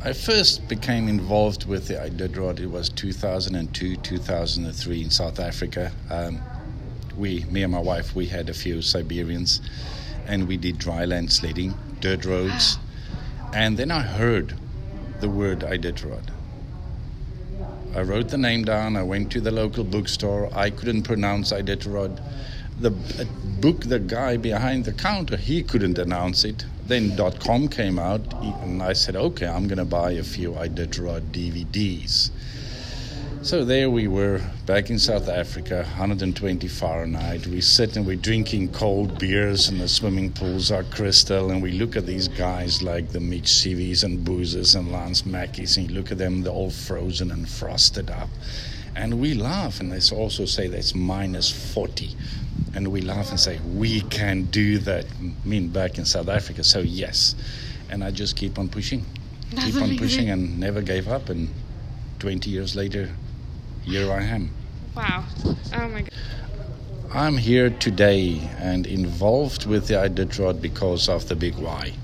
I first became involved with the Iditarod. It was 2002, 2003 in South Africa. Me and my wife, we had a few Siberians, and we did dryland sledding, dirt roads. And then I heard the word Iditarod. I wrote the name down. I went to the local bookstore. I couldn't pronounce Iditarod. The guy behind the counter, he couldn't announce it. Then .com came out, and I said, okay, I'm going to buy a few Iditarod DVDs. So there we were, back in South Africa, 120 Fahrenheit. We sit and we're drinking cold beers, and the swimming pools are crystal, and we look at these guys like the Mitch Seavies and Boozers and Lance Mackeys, and you look at them, they're all frozen and frosted up. And we laugh, and they also say that's minus 40. And we laugh and say, we can do that. I mean, back in South Africa, so yes. And I just keep on pushing. Keep on pushing and never gave up. And 20 years later, here I am. Wow. Oh, my God. I'm here today and involved with the Iditarod because of the big why.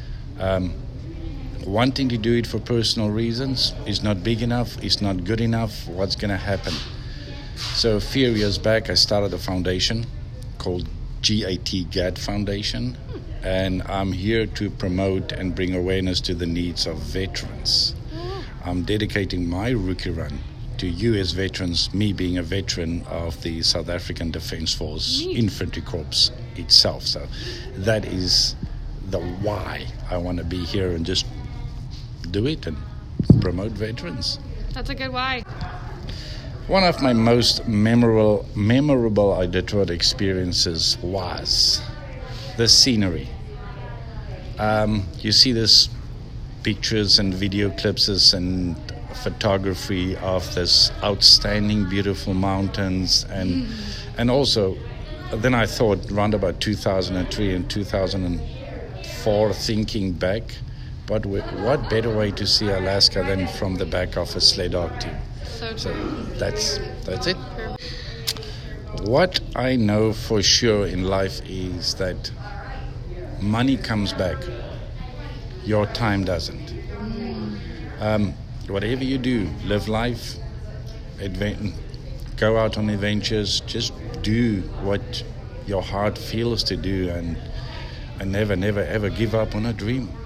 Wanting to do it for personal reasons is not big enough, it's not good enough. What's going to happen? So a few years back, I started a foundation called GAT Foundation, and I'm here to promote and bring awareness to the needs of veterans. I'm dedicating my rookie run to you as veterans, me being a veteran of the South African Defence Force Infantry Corps itself. So that is the why I want to be here and just do it and promote veterans. That's a good why. One of my most memorable Iditarod experiences was the scenery. You see this pictures and video clips and photography of this outstanding, beautiful mountains, and also then I thought around about 2003 and 2004, thinking back, but what better way to see Alaska than from the back of a sled dog team? So that's it. What I know for sure in life is that money comes back. Your time doesn't. Whatever you do, live life, go out on adventures, just do what your heart feels to do, and never, ever give up on a dream.